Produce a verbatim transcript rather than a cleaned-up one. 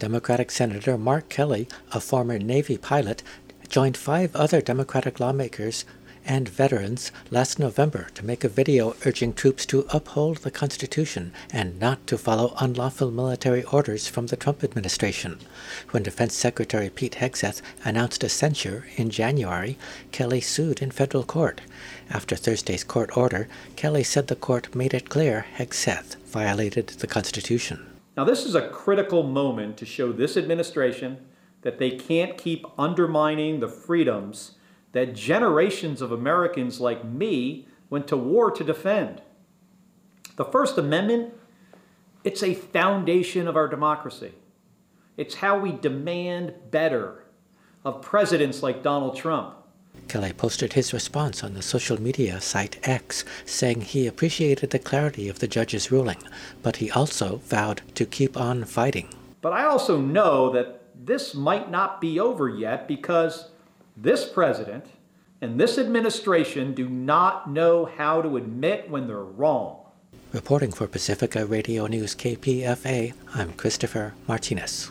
Democratic Senator Mark Kelly, a former Navy pilot, joined five other Democratic lawmakers and veterans last November to make a video urging troops to uphold the Constitution and not to follow unlawful military orders from the Trump administration. When Defense Secretary Pete Hegseth announced a censure in January, Kelly sued in federal court. After Thursday's court order, Kelly said the court made it clear Hegseth violated the Constitution. Now, this is a critical moment to show this administration that they can't keep undermining the freedoms that generations of Americans like me went to war to defend. The First Amendment, it's a foundation of our democracy. It's how we demand better of presidents like Donald Trump. Kelly posted his response on the social media site X, saying he appreciated the clarity of the judge's ruling, but he also vowed to keep on fighting. But I also know that this might not be over yet because this president and this administration do not know how to admit when they're wrong. Reporting for Pacifica Radio News K P F A, I'm Christopher Martinez.